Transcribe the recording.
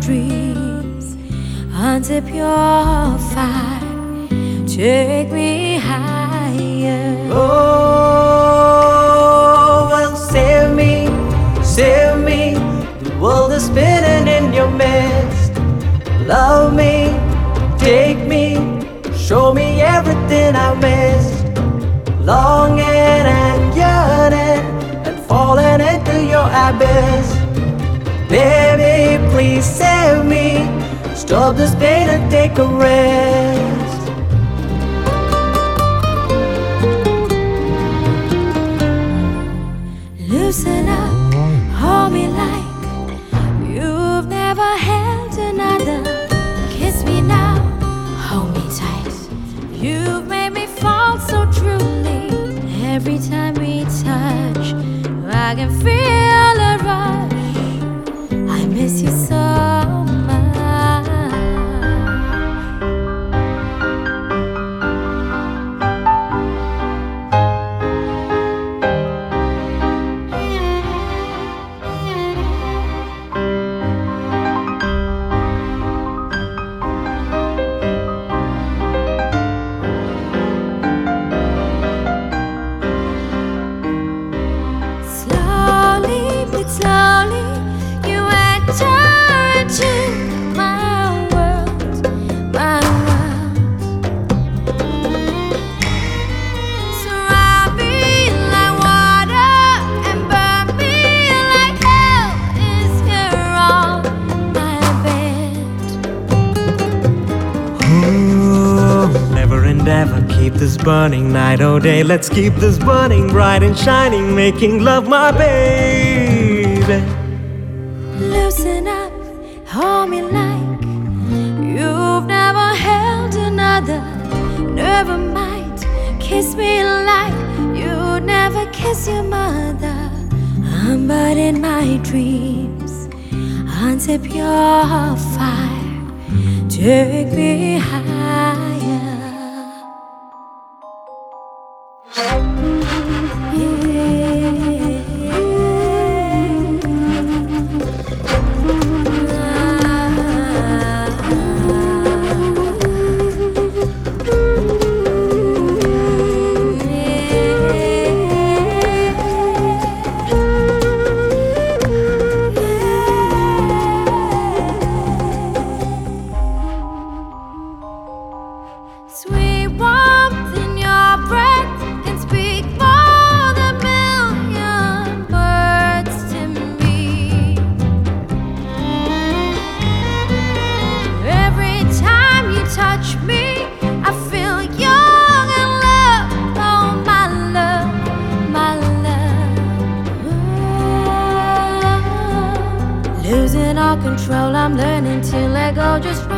dreams until pure fire. Take me higher. Oh, well, save me, save me. The world is spinning in your midst. Love me, take me, show me everything I missed. Longing and yearning and falling into your abyss. Baby, please save me. Stop this pain and take a rest. Loosen up, hold me like you've never held another. Kiss me now, hold me tight. You've made me fall so truly. Every time we touch, I can feel a rush. I miss you so much. Slowly, you enter into my world, my world. Surround me like water and burn me like hell is here on my bed. Oh, never and ever keep this burning night or day. Let's keep this burning bright and shining, making love my baby. Loosen up, hold me like you've never held another. Never mind, kiss me like you'd never kiss your mother. But in my dreams, until pure fire, take me higher. Sweet warmth in your breath can speak more than million words to me. Every time you touch me, I feel young and love. Oh, my love, my love. Losing all control, I'm learning to let go just right.